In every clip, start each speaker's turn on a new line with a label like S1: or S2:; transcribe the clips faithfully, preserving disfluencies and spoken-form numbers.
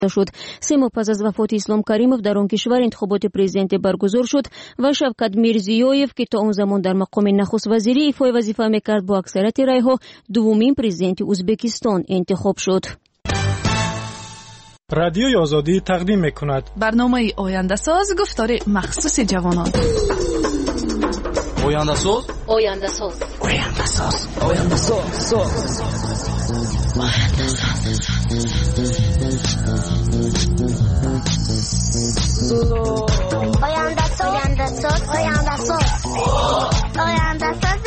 S1: شد. سه ماه پس از وفات اسلام کریمов در آن کشور انتخابات پرزیدنتی برگزار شد و شوکت میرزیویف که تا اون زمان در مقام نخست وزیری ایفای وظیفه میکرد با اکثریت رایها دومین پرزیدنت ازبکستان انتخاب شد.
S2: رادیوی آزادی تقدیم میکند
S3: برنامه آینده ساز گفتار مخصوص جوانان.
S4: آینده ساز
S1: آینده ساز
S4: آینده ساز آینده ساز
S5: آینده ساز آینده ساز آینده ساز آینده ساز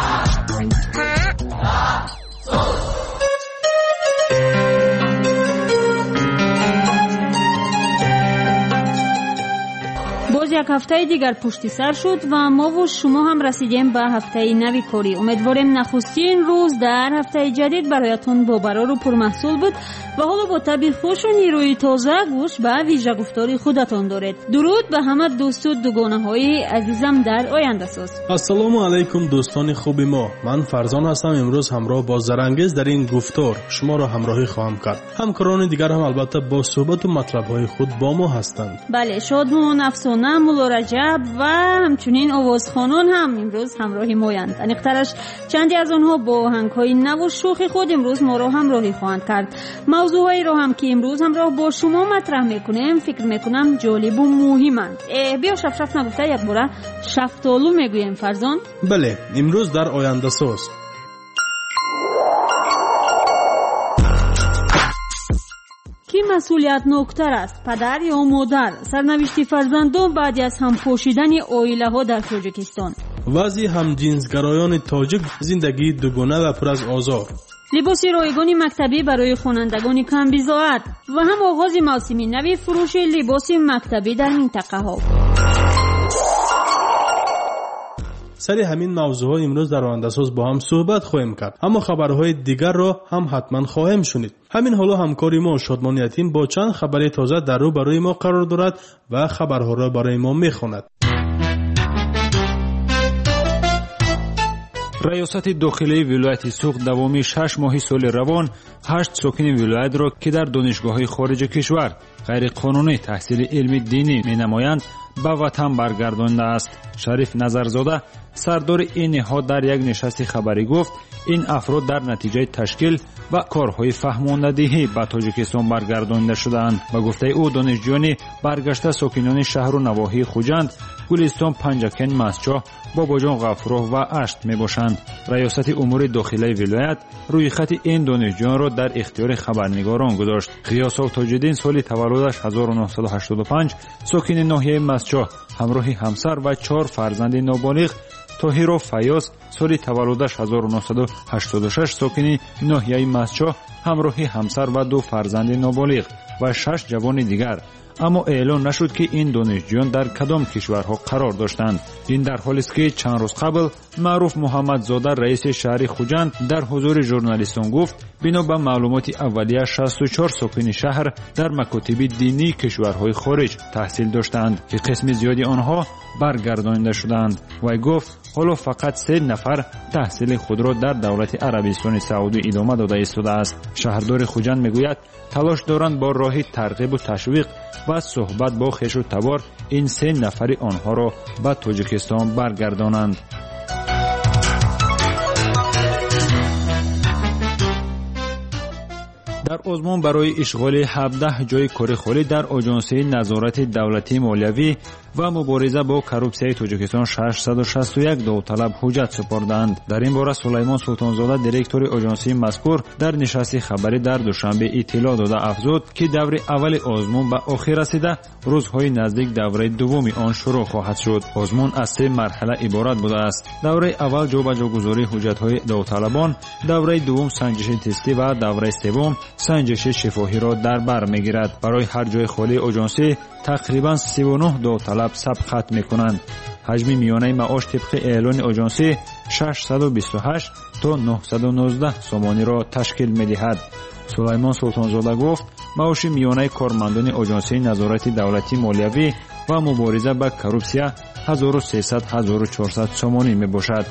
S6: باز یک هفته دیگر پشت سر شد و ما و شما هم رسیدیم به هفته نوی کاری. امیدواریم نخستین روز در هفته جدید برایتون با برار و پرمحصول بود و حالا با طبع خوش و نیروی تازه گوش به ویژه گفتاری خودتون دارید. درود به همه دوست و دوگانه های عزیزم در آینده ساز.
S7: السلام علیکم دوستان خوب ما. من فرزان هستم. امروز همراه با زرانگیز در این گفتار شما را همراهی خواهم کرد. همکاران دیگر هم البته با صحبت و مطلب های خود با ما هستند.
S6: بله، شادمون، افسانه، مولا رجب و همچنین آوازخوانان هم امروز همراهی مایند. انیقترش چندی از آنها با آهنگ‌های نو و شوخی خود امروز ما را همراهی خواهند کرد. موضوعی را هم که امروز همراه با شما مطرح میکنیم فکر میکنم جالب و مهمند. بیا شف شف نگفته یک باره شفتالو میگویم فرزان.
S7: بله، امروز در آینده ساز
S6: کی مسئولیت نکتر است، پدر یا مادر؟ سرنوشت فرزندان بعد از هم پوشیدن عائله ها در تاجیکستان.
S7: وضع هم جنسگرایان تاجیک زندگی دوگانه و پر از آزار.
S6: لباس رایگان مکتبی برای خوانندگان کم بضاعت و هم آغاز موسم نوی فروش لباس مکتبی در منطقه ها.
S7: سر همین موضوع ها امروز در آینده ساز با هم صحبت خواهیم کرد، اما خبرهای دیگر را هم حتما خواهیم شنید. همین حالا همکاری ما شادمان یتیم با چند خبر تازه در رو برای ما قرار دارد و خبرها را برای ما میخواند.
S8: ریاست داخلی ولایت سوق دوامی شش ماه سال روان هشت ساکن ولایت را که در دانشگاه‌های خارج کشور غیر قانونی تحصیل علمی دینی می‌نمایند به وطن برگردانده است. شریف نظرزاده سردار این نهاد در یک نشست خبری گفت این افراد در نتیجه تشکیل و کارهای فهماندهی به تاجیکستان برگردانده شدند. با گفته او دانشجویان برگشته ساکنان شهر و نواحی خوجند، گلستان، پنجکن، مسچاه، باباجان، غفراه و اشت می باشند. ریاست امور داخلی ولایت روی خط این دانشجویان را در اختیار خبرنگاران گذاشت. غیاث تاج‌الدین سال تولدش هزار و نهصد و هشتاد و پنج، ساکن ناحیه مسچاه، همراه همسر و چهار فرزند نابالغ. طاهر فیاض سال تولدش هزار و نهصد و هشتاد و شش، ساکن ناحیه مسچاه، همراه همسر و دو فرزند نابالغ و شش جوان دیگر. اما اعلان نشد که این دانشجویان در کدام کشورها قرار داشتند. این در حالی است که چند روز قبل معروف محمدزاده رئیس شهر خوجند در حضور ژورنالیستان گفت بنا به معلومات اولیه شصت و چهار ساکن شهر در مکاتب دینی کشورهای خارج تحصیل داشتند که قسم زیادی آنها برگردانده شدند. و گفت حالا فقط سه نفر تحصیل خود را در دولت عربستان سعودی ادامه داده ایستاده است. شهردار خوجند میگوید تلاش دارند با راه ترغیب و تشویق و صحبت با خویش و تبار این سه نفر آنها را به تاجیکستان برگردانند. در آزمون برای اشغال هفده جای کار خالی در آژانس نظارت دولتی مالیوی و مبارزه با کروپسیای تاجیکستان ششصد و شصت و یک داوطلب حجت سپردند. در این باره سلیمان سلطانزاده دیرکتور آژانس مذکور در نشست خبری در دوشنبه اطلاع داده افزود که دور اول آزمون به آخر رسیده، روزهای نزدیک دوره دوم آن شروع خواهد شد. آزمون از سه مرحله عبارت بوده است. دوره اول جابجاگذاری حجت‌های داوطلبان، دوره دوم سنجش تستی و دوره سوم سنجش شفاهی را در بر میگیرد. برای هر جای خالی آژانسی تقریبا سی و نه داوطلب سبقت میکنند. حجم میانه معاش طبق اعلان آژانسی ششصد و بیست و هشت تا نهصد و نوزده سومانی را تشکیل میدهد. سلیمان سلطانزاده گفت معاش میانه کارمندان آژانس نظارت دولتی مالیوی و مبارزه با کروپسیا هزار و سیصد تا هزار و چهارصد سومانی میباشد.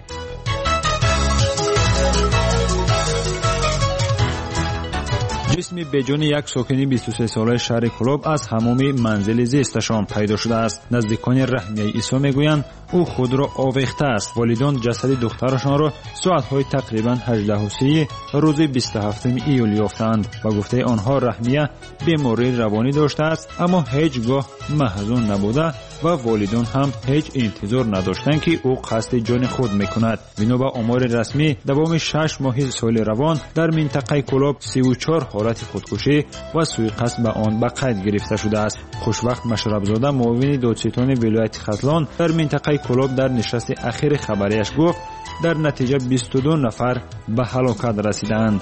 S8: جسم جسمی بدون یک ساکن بیست و سه ساله شهر کلوب از حمام منزل زیستشان پیدا شده است. نزدیکان رحمیه عیسی میگویند او خود را آویخته است. والدان جسد دخترشان را ساعت‌های تقریباً هجده و سی روز بیست و هفتم ایول یافتند و گفته آنها رحمیه بیماری روانی داشته است، اما هیچگاه محزون نبوده و والدان هم هیچ انتظار نداشتند که او قصد جان خود میکند. بنا به آمار رسمی دوام شش ماه سال روان در منطقه کلوب سی و چهار حالت خودکشی و سوءقصد به آن به قید گرفته شده است. خوشوقت مشربزاده معاون دادستان ولایت ختلان در منطقه کلوب در نشست اخیر خبریش گفت در نتیجه بیست و دو نفر به هلاکت رسیدند.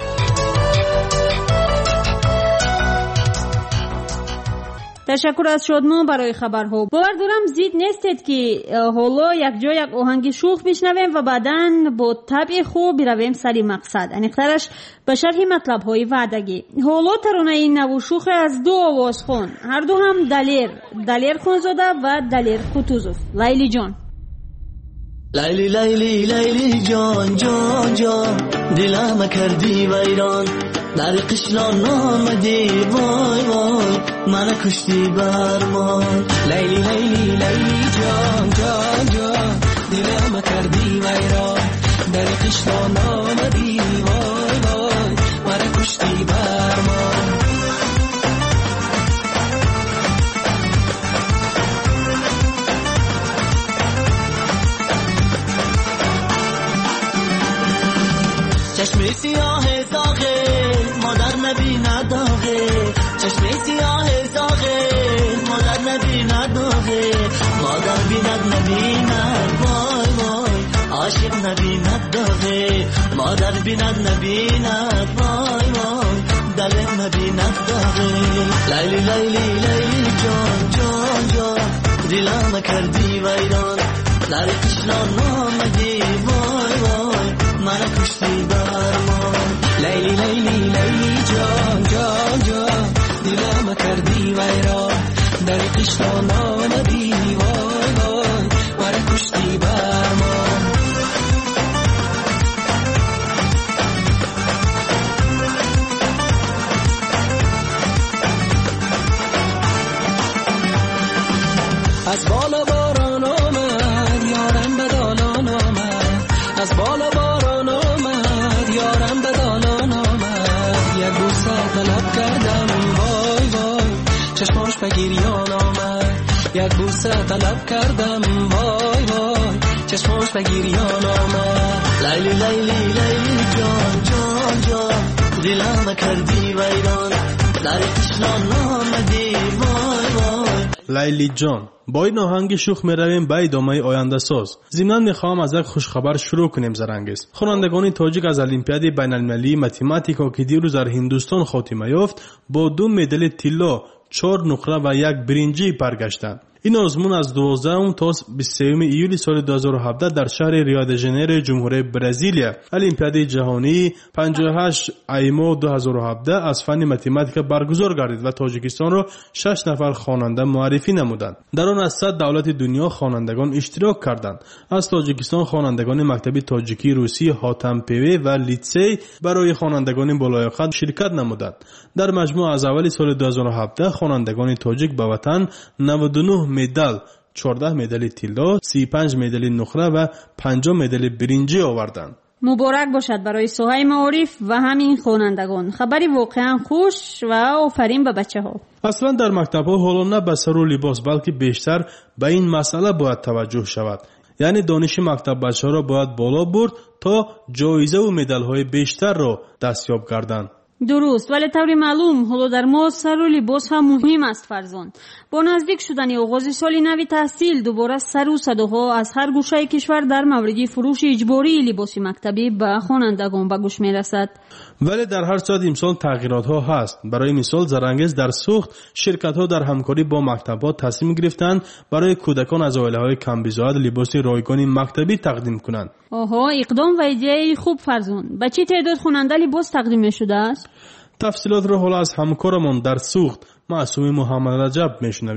S6: تشکر از شادمان برای خبرها. باور دارم زید نیستید که حالا یک جا یک آهنگ شوخ بشنویم و بعداً با طبع خوب برویم سری مقصد. انیخترش به شرح مطلب های وعدگی. حالا ترانه این نو شوخ از دو آوازخوان، هر دو هم دلیر دلیر خانزاده و دلیر کوتوزوف. لیلی جان.
S4: لیلی لیلی لیلی جان جان جان دلم کردی ویران، در قشلان آمدی وای وای من کشتی برمان. لیلی لیلی لیلی جان جان جان دلم کردی ویران، در قشلان آمدی وای وای من کشتی برمان. چشم سیاه زاغه مادر نبیند داغه، چشم سیاه زاغه مادر نبیند داغه، مادر بیند نبیند وای وای عاشق نبیند داغه، مادر بیند نبیند وای وای دلم نبیند داغه. لیلی لیلی لیلی جان جان جان دلم کردی ویران، در قشلان آمدی وای وای من کشتی برمان. لیلی لیلی لیلی جان جان جان دلم کردی ویران، در قشلان آمدی وای وای من کشتی برمان. از بالا باران آمد یارم به دالان آمد، از بالا باران آمد یارم به دالان آمد، یک بوسه طلب کردم وای وای چشماش به گریان آمد، یک بوسه طلب کردم وای وای چشماش به گریان آمد. لیلی لیلی لیلی جان جان جان دلم کردی ویران، در قشلان آمدی وای وای.
S7: لیلی جان. با این آهنگ شوخ می رویم به ادامه آینده ساز. ضمناً می خواهم از یک خوشخبر شروع کنیم زرنگیز. خوانندگان تاجیک از المپیاد بین المللی متماتیکا که دیروز در هندوستان خاتمه یافت با دو مدال طلا، چهار نقره و یک برنجی برگشتند. این آزمون از دوازدهم تا بیست و سوم ایول سال دو هزار و هفده در شهر ریو د ژانیرو جمهوری برزیلیا المپیاد جهانی پنجاه و هشت ماه دو هزار و هفده از فن متماتیک برگزار گردید و تاجیکستان را شش نفر خواننده معرفی نمودند. در آن از صد دولت دنیا خوانندگان اشتراک کردند. از تاجیکستان خوانندگان مکتب تاجیکی روسی هاتم پیوی و لیتسی برای خوانندگان بالایقت شرکت نمودند. در مجموع از اول سال دو هزار و هفده خوانندگان تاجیک به وطن نود و نه مدال، چهارده مدال طلا، سی و پنج مدال نقره و پنجاه مدال برنجی آوردند.
S6: مبارک باشد برای سوهای معارف و همین خوانندگان. خبری واقعا خوش و آفرین به بچه ها.
S7: اصلا در مکتب ها حالا نه به سر و لباس بلکه بیشتر به این مسئله باید توجه شود. یعنی دانش مکتب بچه ها را باید بالا برد تا جایزه و مدال های بیشتر را دستیاب کردند.
S6: درست، ولی طور معلوم حالا در ما سر و لباس هم مهم است فرزند. با نزدیک شدن آغاز سال نو تحصیل دوباره سر و صداها از هر گوشه کشور در مورد فروش اجباری لباس مکتبی به خوانندگان به گوش میرسد.
S7: ولی در هر صورت امسال تغییرات ها هست. برای مثال زرنگیز در سوخت شرکت ها در همکاری با مکتب ها تصمیم گرفتند برای کودکان از عائله های کم بضاعت لباس رایگان مکتبی تقدیم کنند.
S6: آها، اقدام و ایده خوب فرزند. به چه تعداد خواننده لباس تقدیم شده است؟
S7: تفصیلات را حالا از همکارمان در سوخت معصوم محمد رجب میشنویم.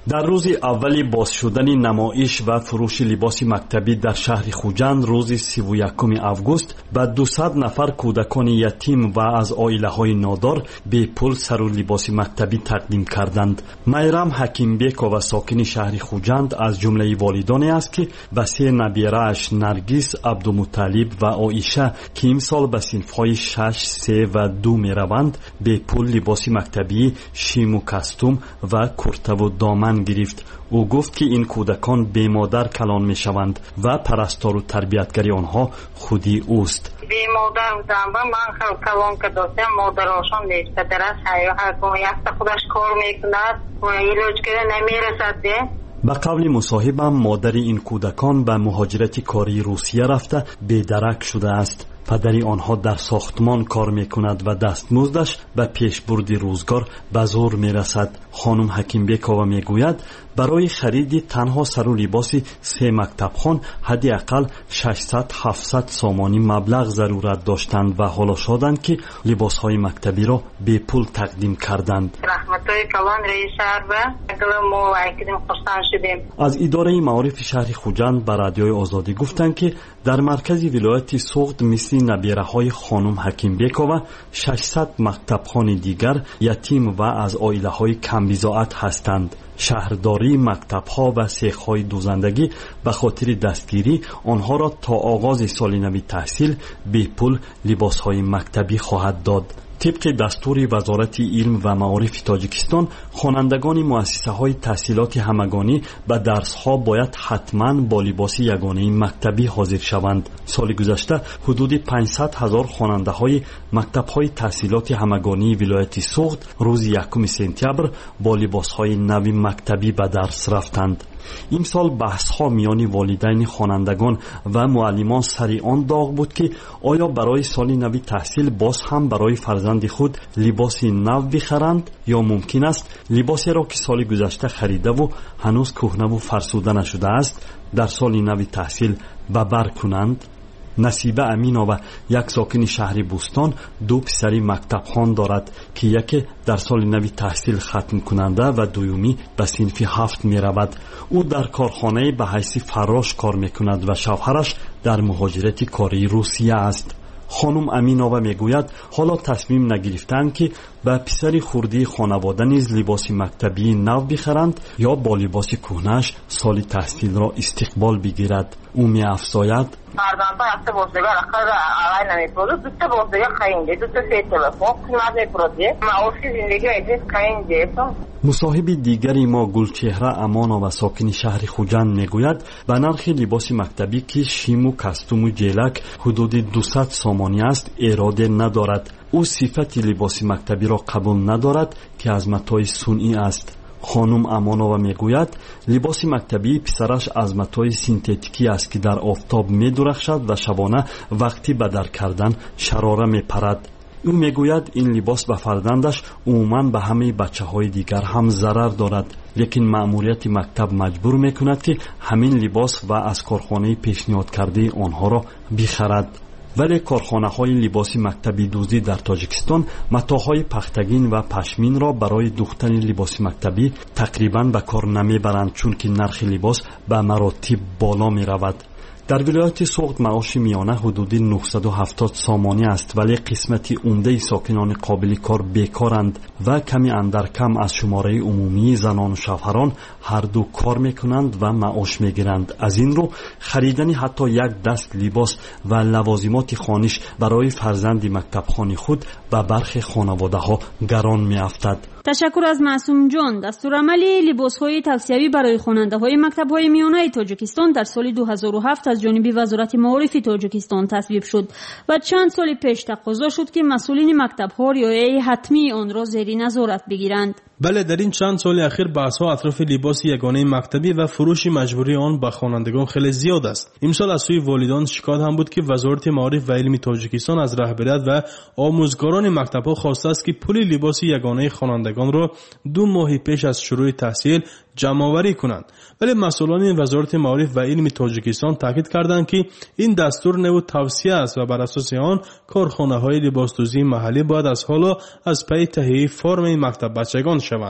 S9: در روز اول باز شدن نمایش و فروش لباس مکتبی در شهر خوجند روز سی و یکم آگوست به دویست نفر کودکان یتیم و از عائله‌های نادار به پول سر و لباس مکتبی تقدیم کردند. میرم حکیمبیکова ساکن شهر خوجند از جمله والدانی است که به سه نبیره‌اش نرگس، عبدالمطلب و عایشه که امسال به صنف‌های شش، سه و دو می‌روند به پول لباس مکتبی، شیم و کاستوم و کرته و دامن گرفت. او گفت که این کودکان به مادر کلان می شوند و پرستار و تربیتگری آنها خودی اوست.
S10: به مادر بودم و من خیلی کلان که داشتم مادراشان نیسته درست هر گونه یک خودش کار میکند و ایلوچ که نمیرسد ده.
S9: به قول مصاحبم مادر این کودکان به مهاجرت کاری روسیه رفته به درک شده است. پدری آنها در ساختمان کار میکند و دستمزدش به پیشبرد روزگار به زور میرسد. خانم حکیمبیکова میگوید برای خرید تنها سر و لباس سه مکتبخوان حداقل ششصد هفتصد سامانی مبلغ ضرورت داشتند و حالا شدند که لباسهای مکتبی را به پول تقدیم کردند.
S10: رحمتای کلان رئیس شهر و ما وایکدیم خوشحال شدیم.
S9: از اداره معارف شهر خوجند به رادیوی آزادی گفتند که در مرکز ولایت سوخت مثل نبیره های خانم حکیمبیکова ششصد مکتبخوان دیگر یتیم و از عائله های کم بضاعت هستند. شهرداری مکتب‌ها و سیخ‌های دوزندگی به خاطر دستگیری آنها را تا آغاز سال نو تحصیل به پول لباس‌های مکتبی خواهد داد. طبق دستور وزارت علم و معارف تاجیکستان خوانندگان مؤسسه‌های تحصیلات همگانی به درس‌ها باید حتماً با لباس یگانه مکتبی حاضر شوند. سال گذشته حدود پانصد هزار خواننده‌های مکتب‌های تحصیلات همگانی ولایت سوخت روز یکم سپتامبر با لباس‌های نو مکتبی به درس رفتند. امسال بحث‌ها میان والدین خوانندگان و معلمان سر آن داغ بود که آیا برای سال نو تحصیل باز هم برای فرزند خود لباس نو بخرند یا ممکن است لباسی را که سال گذشته خریده و هنوز کهنه و فرسوده نشده است در سال نو تحصیل به بر کنند. نصیبه امینова یک ساکن شهر بوستان دو پسری مکتب خوان دارد که یکی در سال نو تحصیل ختم کننده و دومی به صنف هفت می رود. او در کارخانه به حیث فراش کار می کند و شوهرش در مهاجرت کاری روسیه است. خانم امینова میگوید حالا تصمیم نگرفتند که به پسر خردی خانواده نیز لباس مکتبی نو بخرند یا با لباس کهنه‌اش سال تحصیل را استقبال بگیرد. او می افزاید
S10: فرزندها هفته بازدگاه اخر آقای نمیپرده دوسته بازدگاه خیلی دوسته سی تلفن قیمت میپرده معاشی زندگی ایدیس خیلی
S9: مصاحب دیگری ما گلچهره امانova ساکن شهر خوجند میگوید به نرخ لباس مکتبی که شیم و کاستوم و جیلک حدود دویست سامانی است اراده ندارد. او صفت لباس مکتبی را قبول ندارد که از متاع صنعی است. خانم امانова میگوید لباس مکتبی پسرش از متاع سینتتیکی است که در آفتاب میدرخشد و شبانه وقتی به در کردن شراره میپرد. او میگوید این لباس به فرزندش عموماً به همه بچه های دیگر هم ضرر دارد، لیکن مأموریت مکتب مجبور میکند که همین لباس و از کارخانه پیشنهاد کرده آنها را بخرد. ولی کارخانه های لباس مکتبی دوزی در تاجیکستان متاهای پختگین و پشمین را برای دوختن لباس مکتبی تقریباً به کار نمی برند چون که نرخ لباس به مراتب بالا می رود. در ولایت سوخت معاش میانه حدود نهصد و هفتاد سامانی است ولی قسمتی عمده ساکنان قابل کار بیکارند و کمی اندر کم از شماره عمومی زنان و شوهران هر دو کار میکنند و معاش میگیرند. از این رو خریدن حتی یک دست لباس و لوازمات خانش برای فرزند مکتبخوان خود به برخی خانواده ها گران میافتد.
S6: تشکر از معصوم جان. دستورالعمل لباس‌های توصیوی برای خواننده‌های مکتب‌های میانه تاجیکستان در سال دو هزار و هفت از جانب وزارت معارف تاجیکستان تصویب شد و چند سال پیش تقاضا شد که مسئولین مکتب‌ها رعایت حتمی آن را زیر نظارت بگیرند.
S7: بله، در این چند سال اخیر بحث‌ها اطراف لباس یگانه مکتبی و فروش مجبوری آن به خوانندگان خیلی زیاد است. امسال از سوی والدان شکایت هم بود که وزارت معارف و علم تاجیکستان از رهبریت و آموزگاران مکتب‌ها خواسته است که پول لباس یگانه خوانندگان را دو ماه پیش از شروع تحصیل جمع‌آوری کنند. ولی مسئولان وزارت معارف و علم تاجیکستان تاکید کردند که این دستور نو توصیه است و بر اساس آن کارخانه‌های لباسدوزی محلی باید از حالا از پی تهیه فرم مکتب بچگان شوند.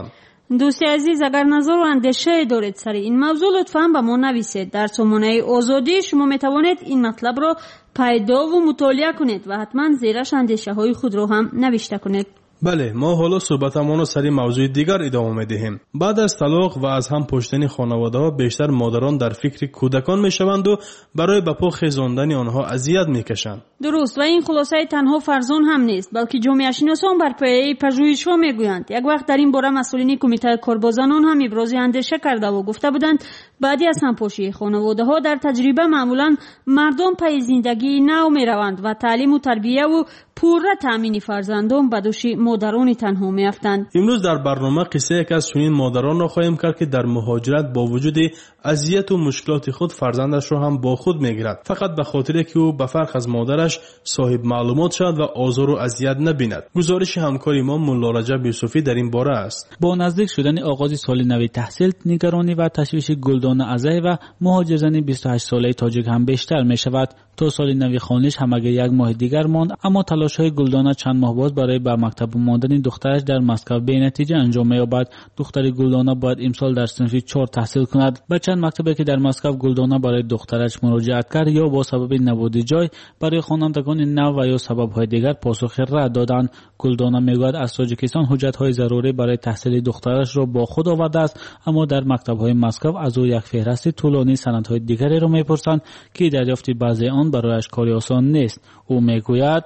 S6: دوستی عزیز، اگر نظر و اندیشه دارید سر این موضوع لطفاً به ما نویسید. در سامانه آزادی شما می توانید این مطلب را پیدا و مطالعه کنید و حتما زیرش اندیشه های خود را هم نوشته کنید.
S7: بله، ما حالا صحبتمان را سری موضوع دیگر ادامه می‌دهیم. بعد از طلاق و از هم پشتن خانواده‌ها بیشتر مادران در فکر کودکان می‌شوند و برای به پا خیزاندن آنها اذیت می‌کشند.
S6: درست، و این خلاصه تنها فرزان هم نیست، بلکه جامعه شناسان بر پایه پژوهش‌ها می‌گویند. یک وقت در این باره مسئولین کمیته کاربا زنان هم ابراز اندیشه کرده و گفته بودند بعدی از همپاشی خانواده‌ها در تجربه معمولاً مردم پای زندگی نو می‌روند و تعلیم و تربیت و پوره تامین فرزندان به دوش مادران تنها میافتند.
S7: امروز در برنامه قصه یک از چنین مادران را خواهیم کرد که در مهاجرت با وجود اذیت و مشکلات خود فرزندش را هم با خود میگیرد، فقط به خاطر که او به فرق از مادرش صاحب معلومات شد و آزار و اذیت نبیند. گزارش همکار ما مولا رجب یوسفی در این باره است.
S11: با نزدیک شدن آغاز سال نو تحصیل، نگرانی و تشویش گلدانه عزیز و مهاجرزن بیست و هشت ساله تاجیک هم بیشتر می شود. تا سال نو خانش هم اگر یک ماه دیگر ماند، اما تلاش های گلدانه چند ماه باز برای به مکتب ماندن دخترش در مسکو به نتیجه انجام می‌یابد. دختر گلدانه باید امسال در صنف چهار تحصیل کند. به چند مکتبی که در مسکو گلدانه برای دخترش مراجعت کرد یا با سبب نبود جای برای خوانندگان نو و یا سبب‌های دیگر پاسخ رد دادند. گلدانه میگوید از تاجیکستان حجت‌های ضروری برای تحصیل دخترش را با خود آورده است، اما در مکتب‌های مسکو از او یک فهرست طولانی سندهای دیگری را می‌پرسند که دریافت بعضی آن برایش کاری آسان نیست. او میگوید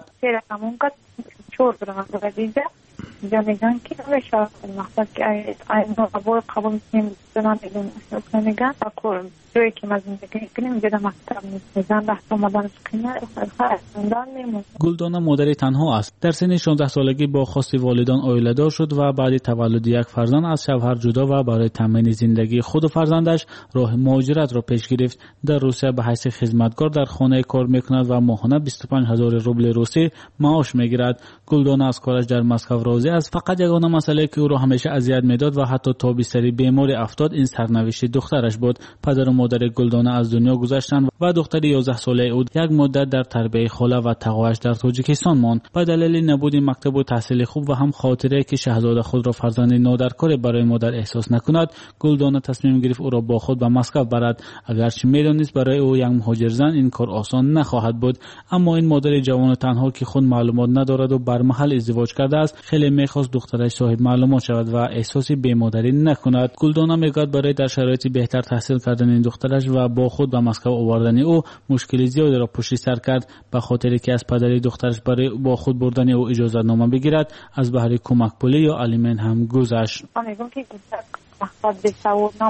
S12: اینجا میگن که نمیشه مقصد که این قبول قبول نمیدونم میگن اکور جایی که ما زندگی کنیم اینجا در مکتب نیست، میزن بحث آمدن سکنه خواهستندان میمون.
S11: گلدانه مادری تنها است. در سن شانزده سالگی با خواست والدان عائله‌دار شد و بعد تولد یک فرزند از شوهر جدا و برای تامین زندگی خود و فرزندش راه مهاجرت را پیش گرفت. در روسیه به حیث خدمتگار در خانه کار میکند و ماهانه بیست و پنج هزار روبل روسی معاش میگیرد. گلدانه از کارش در مسکو راضی است. فقط یگانه مسئله که او را همیشه اذیت میداد و حتی تا بیستری بیماری افتاد این سرنوشت دخترش بود. پدر و مادر گلدانه از دنیا گذشتند و دختر یازده ساله او یک مدت در تربیت خاله و تقویش در تاجیکستان ماند. به دلیل نبود مکتب و تحصیل خوب و هم خاطره که شاهزاده خود را فرزند نادرکار برای مادر احساس نکند، گلدانه تصمیم گرفت او را با خود به مسکو برد. اگرچه میدانست برای او یک مهاجر زن این کار آسان نخواهد بود، اما این مادر جوان تنها که خود معلومات ندارد و بر محل ازدواج کرده است خیلی میخواست دخترش صاحب معلومات شود و احساسی بی‌مادری نکند. گلدانه میگوید برای در شرایط بهتر تحصیل کردن این دخترش و با خود به مسکو آوردن او مشکل زیادی را پشت سر کرد، به خاطر که از پدر دخترش برای با خود بردن او اجازه نامه بگیرد از بهره کمک پولی یا الیمن هم گذشت.
S12: میگم که مقصد بساو نام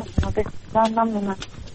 S12: نام نام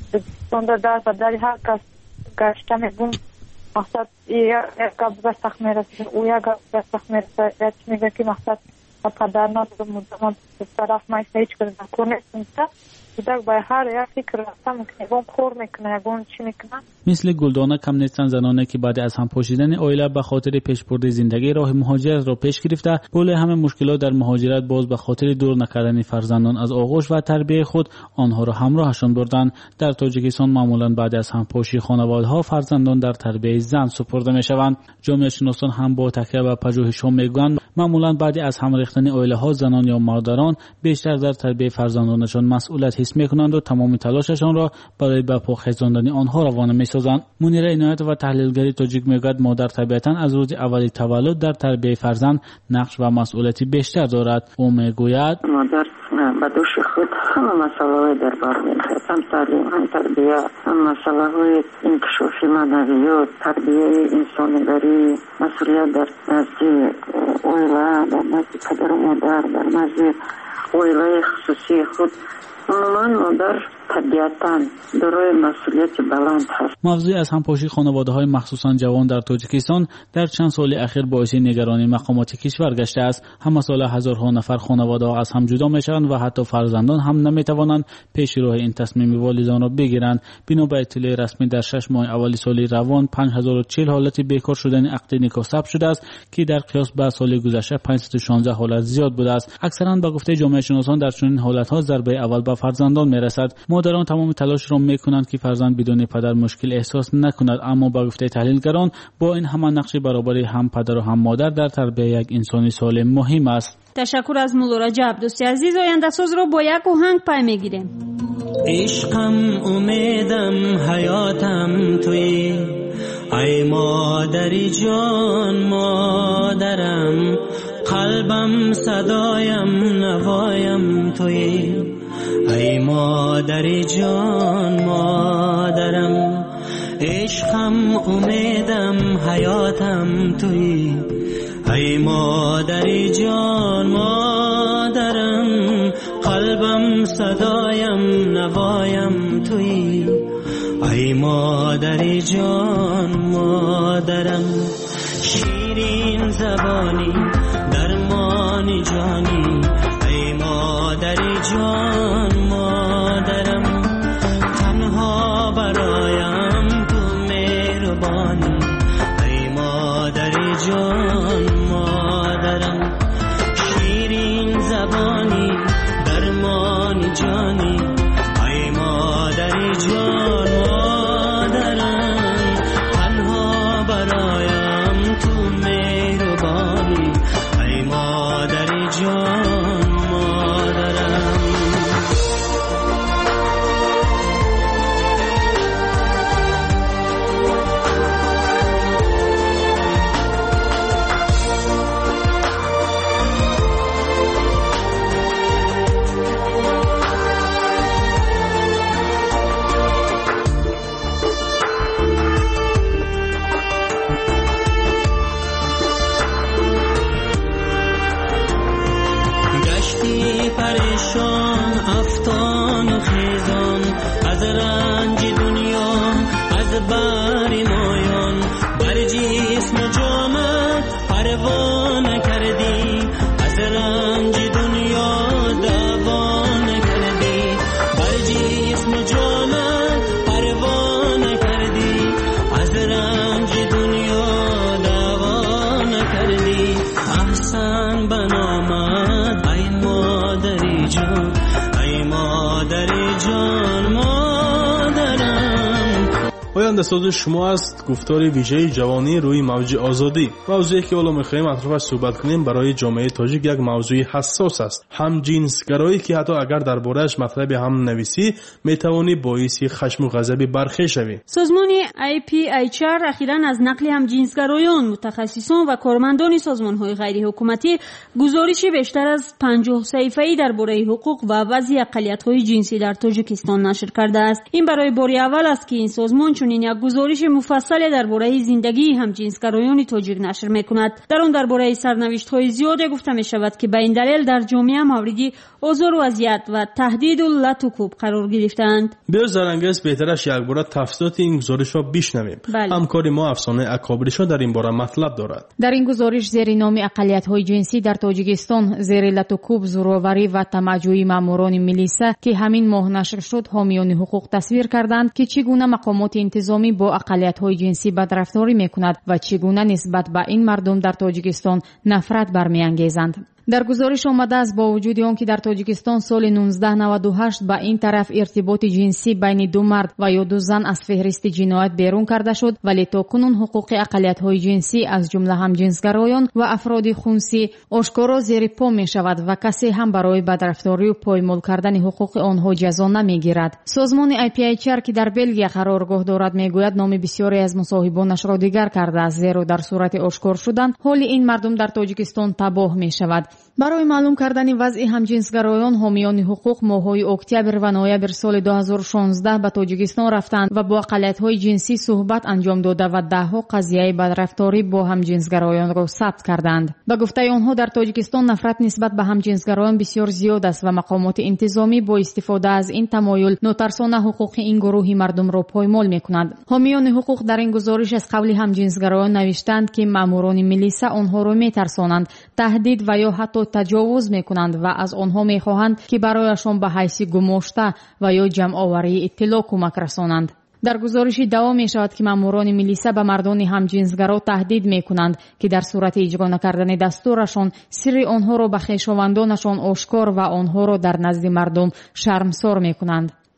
S12: سوندر در بداری هر کس گشته میگم مقصد یا کاب بسخ میرسه او یا کاب بسخ میرسه میگه که مقصد پدر ندارم مدام طرف ما هیچ کاری نکنه سنتا کودک با هر یک فکر رفتم میکنه اون کور میکنه اون چی میکنه.
S11: مثل گلدانه کم نیستن زنانی که بعد از هم پاشیدن عائله به خاطر پیشبرد زندگی راه مهاجرت را پیش گرفته بوله همه مشکلات در مهاجرت باز به خاطر دور نکردن فرزندان از آغوش و تربیت خود آنها را همراهشان بردن. در تاجیکستان معمولا بعد از هم پاشی خانواده‌ها فرزندان در تربیت زن سپرده میشوند. جامعه شناسان هم با تکیه بر پژوهش‌ها میگویند معمولا بعد از هم ریختن عائله‌ها زنان یا مادران بیشتر در تربیت فرزندانشان مسئولیت حس میکنند و تمام تلاششان را برای به پا خیزاندن آنها روانه میسازند. منیر عنایت و تحلیلگری تاجیک میگوید مادر طبیعتا از روز اولی تولد در تربیت فرزند نقش و مسئولیتی بیشتر دارد. او میگوید
S13: مادر به دوش خود همه مسائل در بر میگیرد، هم تعلیم هم تربیت هم مسائل انکشافی معنویات تربیت انسانیگری مسئولیت در نزد عائله در نزد پدر و مادر در نزد عائله خصوصی خود عموما مادر طبیعتاً دارای مسئولیت بلند هست.
S11: موضوع از همپاشی خانواده‌های مخصوصاً جوان در تاجیکستان در چند سال اخیر باعث نگرانی مقامات کشور گشته است. همه سال هزارها نفر خانواده‌ها از هم جدا میشوند و حتی فرزندان هم نمیتوانند پیش راه این تصمیم والدان را بگیرند. بنا به اطلاع رسمی در شش ماه اول سال روان پنج هزار و چهل حالت بیکار شدن عقد نکاح ثبت شده است که در قیاس با سال گذشته پانصد و شانزده حالت زیاد بوده است. اکثرا به گفته جامعه شناسان در چنین حالت‌ها ضربه اول به فرزندان میرسد. مادران تمام تلاش را میکنند که فرزند بدون پدر مشکل احساس نکند، اما با گفته تحلیلگران با این همان نقش برابری هم پدر و هم مادر در تربیت یک انسانی سالم مهم است.
S6: تشکر از مولا رجب. دوستی عزیز، آینده ساز رو با یک آهنگ پای میگیریم.
S4: عشقم امیدم حیاتم توی، ای مادری جان مادرم، قلبم صدایم نوایم توی، ای مادری جان مادرم. عشقم امیدم حیاتم توی، ای مادری جان مادرم، قلبم صدایم نوایم توی، ای مادری جان مادرم. شیرین زبانی درمان جانی، ای مادری جان مادرم، تنها برایم تو مهربانی، ای مادری جان مادرم. شیرین زبانی درمان جانی، ای مادری جان مادرم، تنها برایم تو مهربانی، ای مادری جان مادرم. پریشان افتان و خیزان، از رنج دنیا از بر مایان، بر جسم و جانت پروا نکردی، از رنج دنیا دوا نکردی، بر جسم و جانت پروا نکردی، از رنج دنیا دوا نکردی. احسن بنامد ای مادری جان، ای مادری جان مادرم.
S7: آینده ساز شما است گفتار ویژه جوانی روی موج آزادی. موضوعی که حالا می‌خوایم اطرافش صحبت کنیم برای جامعه تاجیک یک موضوع حساس است. هم جنسگرایی که حتی اگر درباره‌اش مطلب هم نویسی میتوانی باعث خشم و غضب برخی شوی.
S6: سازمان آی پی ایچ آر اخیراً از نقل هم جنسگرایان، متخصصان و کارمندان سازمان‌های غیر حکومتی گزارشی بیشتر از پنجاه صفحه‌ای درباره حقوق و وضع اقلیت‌های جنسی در تاجیکستان نشر کرده است. این برای بار اول است که این سازمان چنین یک گزارش مفصل درباره زندگی همجنسگرایان تاجیک نشر می‌کند. در آن درباره سرنوشت‌های زیادی گفته می‌شود که به این دلیل در جامعه موردی آزار و اذیت و تهدید و لط و کوب قرار گرفتند.
S7: بیا زرنگز بهترش یک بار تفصیلات این گزارش را بشنویم.
S6: بله.
S7: همکاری ما افسانه اکابرشا در این باره مطلب دارد.
S14: در این گزارش زیر نام اقلیت‌های جنسی در تاجیکستان زیر لط و کوب، زورآوری و طمع‌جویی ماموران میلیسا که همین ماه نشر شد حامیان حقوق تصویر کردند که چگونه مقامات انتظامی با اقلیت‌های جنسی بدرفتاری می‌کند و چگونه نسبت به این مردم در تاجیکستان نفرت برمی‌انگیزند. در گزارش آمده است با وجود آن که در تاجیکستان سال نوزده نود و هشت به این طرف ارتباط جنسی بین دو مرد و یا دو زن از فهرست جنایت بیرون کرده شد، ولی تاکنون حقوق اقلیت‌های جنسی از جمله همجنسگرایان و افراد خونسی آشکارا زیر پا می شود و کسی هم برای بدرفتاری و پایمال کردن حقوق آنها جزا نمیگیرد. سازمان آی پی ایچ آر که در بلژیک قرارگاه دارد میگوید نام بسیاری از مصاحبانش را دیگر کرده است، زیرا در صورت آشکار شدن حال این مردم در تاجیکستان تباه می شود. برای معلوم کردن وضع همجنسگرایان حامیان حقوق ماه‌های اکتبر و نوامبر سال دو هزار و شانزده به تاجیکستان رفتند و با اقلیت‌های جنسی صحبت انجام داده و ده‌ها قضیه بدرفتاری با همجنسگرایان را ثبت کردند. به گفته آنها در تاجیکستان نفرت نسبت به همجنسگرایان بسیار زیاد است و مقامات انتظامی با استفاده از این تمایل ناترسانه حقوق این گروه مردم را پایمال می‌کنند. حامیان حقوق در این گزارش از قول همجنسگرایان نوشتند که ماموران میلیسا آنها را می‌ترسانند، تهدید و یا حتی تجاوز می‌کنند و از آنها می‌خواهند که برایشان به حیث گماشته و یا جمع آوری اطلاع کمک رسانند. در گزارش دعوا می شود که ماموران میلیسا به مردان همجنسگرا تهدید می کنند که در صورت اجرا نکردن دستورشان سر آنها را به خویشاوندانشان آشکار و آنها را در نزد مردم شرمسار می کنند.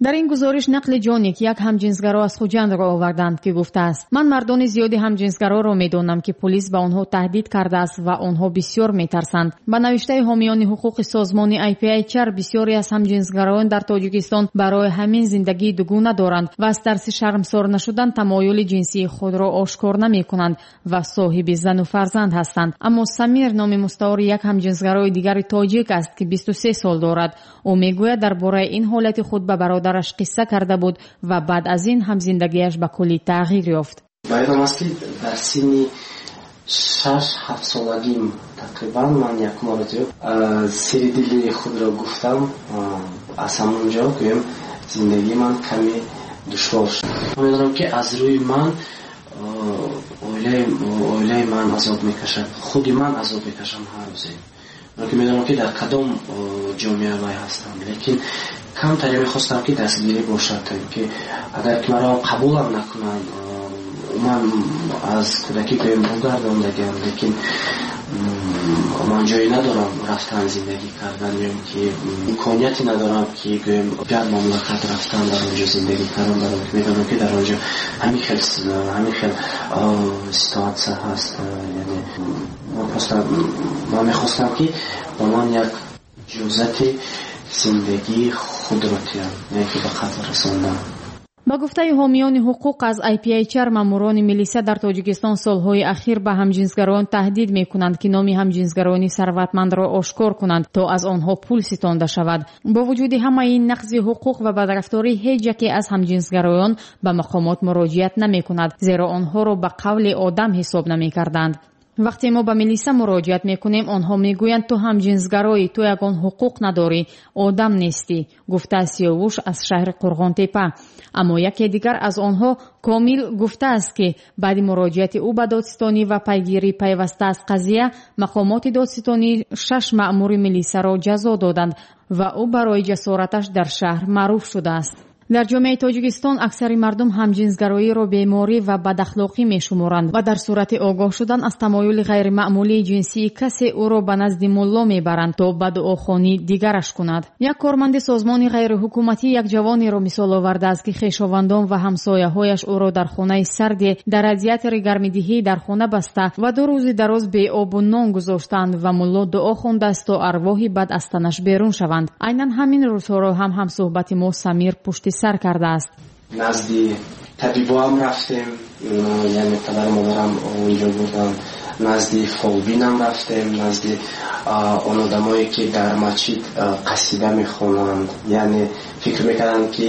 S14: در این گزارش نقل جانیک یک همجنسگرا از خوجند را آوردند که گفته است من مردان زیادی همجنسگرا را میدانم که پلیس به آنها تهدید کرده است و آنها بسیار میترسند. با نوشته حامیان حقوق سازمان آی پی ایچ آر بسیاری از همجنسگرایان در تاجیکستان برای همین زندگی دوگانه دارند و از ترس شرمسار نشدن تمایل جنسی خود را آشکار نمی کنند و صاحب زن و فرزند هستند. اما سمیر نام مستعار یک همجنسگرای دیگر تاجیک است که بیست و سه سال دارد. او میگوید درباره این حالت خود به برادرش قصه کرده بود و بعد از این هم زندگیش به کلی تغییر یافت.
S15: باید است که در سن شش هفت سالگی تقریبا من یک مرتبه سری دل خود را گفتم. از همونجا که زندگی من کمی دشوار شد. من میدونم که از روی من اویله من عذاب میکشد، خودی من عذاب میکشم هر روزه. من که میدونم که در کدام جامعه وای هستم، لیکن کمتری میخواستم که دستگیری باشد تا اینکه اگر که مرا قبولم نکنن من از کودکی به برگرداندگیم، لیکن من جایی ندارم رفتن زندگی کردن یا که امکانیتی ندارم که بیاد مملکت رفتن در اونجا زندگی کردن. دارم که میدونم که در اونجا همین خیل همین خیل سیتواسیون هست. یعنی من میخواستم که با من یک جزء زندگی خود را تیم نه که به خطر رساندم.
S14: با گفته حامیان حقوق از آی پی ایچ آر ماموران میلیسا در تاجیکستان سالهای اخیر به همجنسگرایان تهدید میکنند که نام همجنسگرایان ثروتمند را آشکار کنند تا از آنها پول ستانده شود. با وجود همه این نقض حقوق و بدرفتاری هیچ یکی از همجنسگرایان به مقامات مراجعت نمیکند، زیرا آنها را به قول آدم حساب نمیکردند. وقتی ما به میلیسا مراجعت میکنیم آنها میگویند تو همجنسگرایی، تو یگان حقوق نداری، آدم نیستی، گفته سیاوش از شهر قرغان تپه. اما یکی دیگر از آنها کامل گفته است که بعد مراجعت او به دادستانی و پیگیری پیوسته از قضیه مقامات دادستانی شش مأمور میلیسا را جزا دادند و او برای جسارتش در شهر معروف شده است. در جامعه تاجیکستان اکثر مردم همجنسگرایی را بیماری و بداخلاقی میشمارند و در صورت آگاه شدن از تمایل غیر معمولی جنسی کسی او را به نزد ملا میبرند تا به دعاخوانی دیگرش کند. یک کارمند سازمان غیر حکومتی یک جوانی را مثال آورده است که خویشاوندان و همسایه‌هایش او را در خانه سرد در اذیت گرمیدهی در خانه بسته و دو روز دراز بی آب و نان گذاشتند و ملا دعا خوانده است تا ارواح بد از تنش بیرون شوند. عیناً همین روزها را هم هم صحبت ما سمیر پشت سر کرده است.
S15: نزدی طبیبا هم رفتیم، یعنی پدر مادرم اونجا بودن، نزدی فالبین هم رفتیم، نزدی اون آدمایی که در مسجد قصیده میخونند، یعنی فکر میکردن که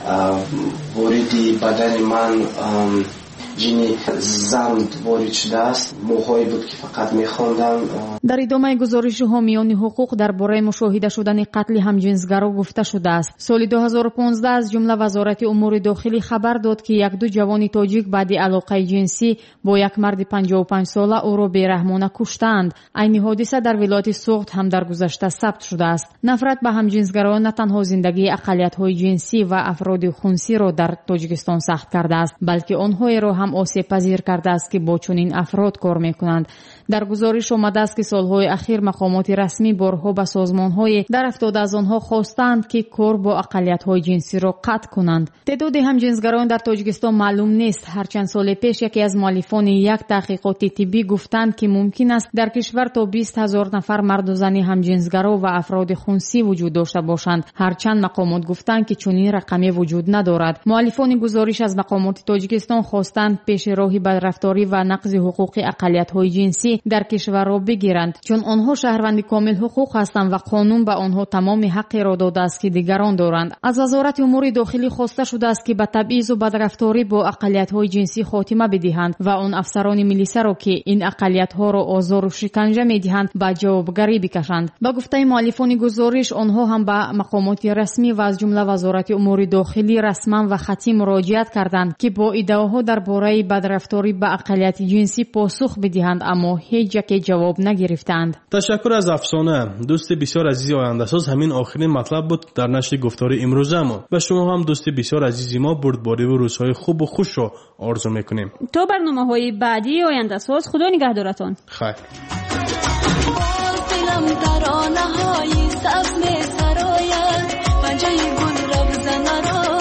S15: وریدی بدن من جینی زند وارد شده است. موهایی بود که فقط میخواندن.
S14: در ادامه گزارش حامیان حقوق درباره مشاهده شدن قتل همجنسگرا گفته شده است. سال دو هزار و پانزده از جمله وزارت امور داخلی خبر داد که یک دو جوانی تاجیک بعد علاقه جنسی با یک مرد پنجاه و پنج ساله او را بیرحمانه کشتند. این حادثه در ولایت سوخت هم در گذشته ثبت شده است. نفرت به همجنسگرایان نه تنها زندگی اقلیت‌های جنسی و افراد خنثی را در تاجیکستان سخت کرده است، بلکه آنها را هم آسیب پذیر کرده است که با چنین افراد کار میکنند. در گزارش آمده است که سالهای اخیر مقامات رسمی بارها به سازمانهای در افتاده از آنها خواستند که کار با اقلیت‌های جنسی را قطع کنند. تعداد همجنسگرایان در تاجیکستان معلوم نیست. هر چند سال پیش یکی از مؤلفان یک تحقیقات طبی گفتند که ممکن است در کشور تا بیست هزار نفر مرد و زن همجنسگرا و افراد خنثی وجود داشته باشند. هر چند مقامات گفتند که چنین رقمی وجود ندارد. مؤلفان گزارش از مقامات تاجیکستان خواستند پیش راهی بدرفتاری و نقض حقوق اقلیت‌های جنسی در کشور را بگیرند، چون آنها شهروند کامل حقوق هستند و قانون به آنها تمام حق را داده است که دیگران دارند. از وزارت امور داخلی خواسته شده است که به تبعیض و بدرفتاری با اقلیت‌های جنسی خاتمه بدهند و آن افسران میلیسا را که این اقلیت‌ها را آزار و شکنجه می‌دهند به جوابگری بکشند. با گفته مؤلفان گزارش آنها هم به مقامات رسمی و از جمله وزارت امور داخلی رسما و خطی مراجعت کردند که با ادعاها درباره بدرفتاری به اقلیت جنسی پاسخ بدهند، اما هیچ یک جواب نگرفتند.
S7: تشکر از افسانه. دوست بسیار عزیز آینده ساز، همین آخرین مطلب بود در نشر گفتار امروز ما. و شما هم دوست بسیار عزیز ما بردباری و روزهای خوب و خوش را آرزو میکنیم.
S6: تا برنامه‌های بعدی آینده ساز، خدا نگهدارتان.
S7: خیر.
S16: دلم ترانه‌های سبز می‌سراید، پنجه گل رو بزن را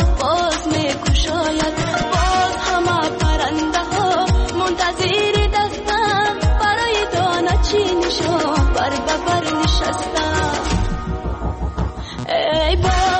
S16: ای با